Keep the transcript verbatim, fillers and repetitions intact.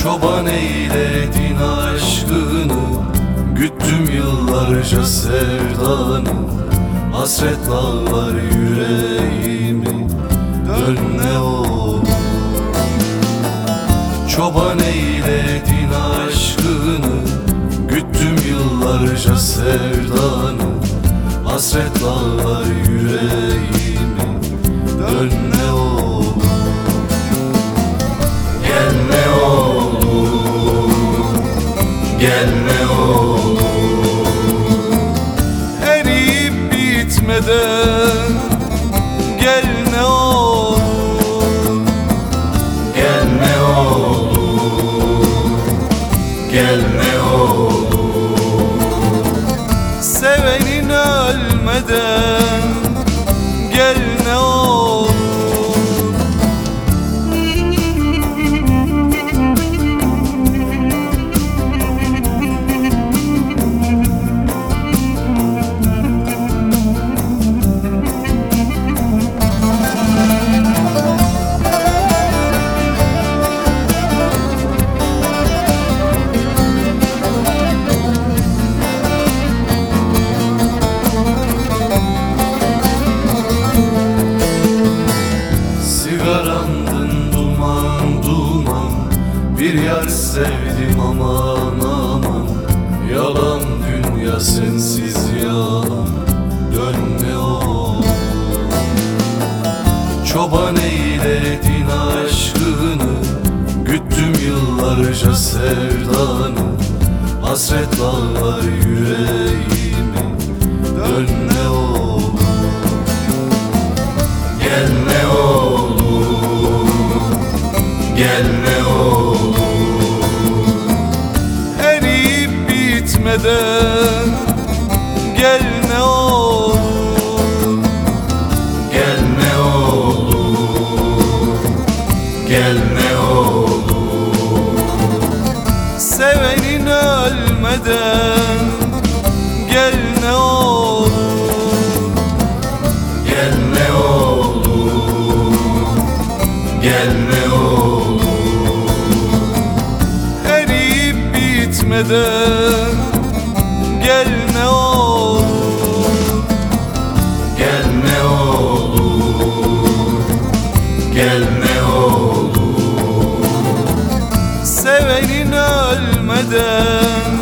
Çoban eyledin aşkını, güttüm yıllarca sevdanı. Hasret dağlar yüreğimi, dön ne olur. Çoban eyledin aşkını, güttüm yıllarca sevdanı. Hasret dağlar yüreğimi, dön ne olur. Gel ne olur, gel ne olur. Eriyip bitmeden gel ne olur. Gel ne olur, gel ne olur. Sevenin ölmeden gel ne olur. Sigarandın duman duman, bir yar sevdim aman aman. Yalan dünya sensiz yalan, dön ne olur. Çoban eyledin aşkını, güttüm yıllarca sevdanı. Hasret dağlar yüreğimi, dön ne olur. Gel ne olur, gel ne olur. Eriyip bitmeden gel ne olur. Gel ne olur, gel ne olur. Sevenin ölmeden gel ne olur. Gel ne olur, gel ne olur. Eriyip bitmeden gel ne olur. Gel ne olur, gel ne olur. Sevenin ölmeden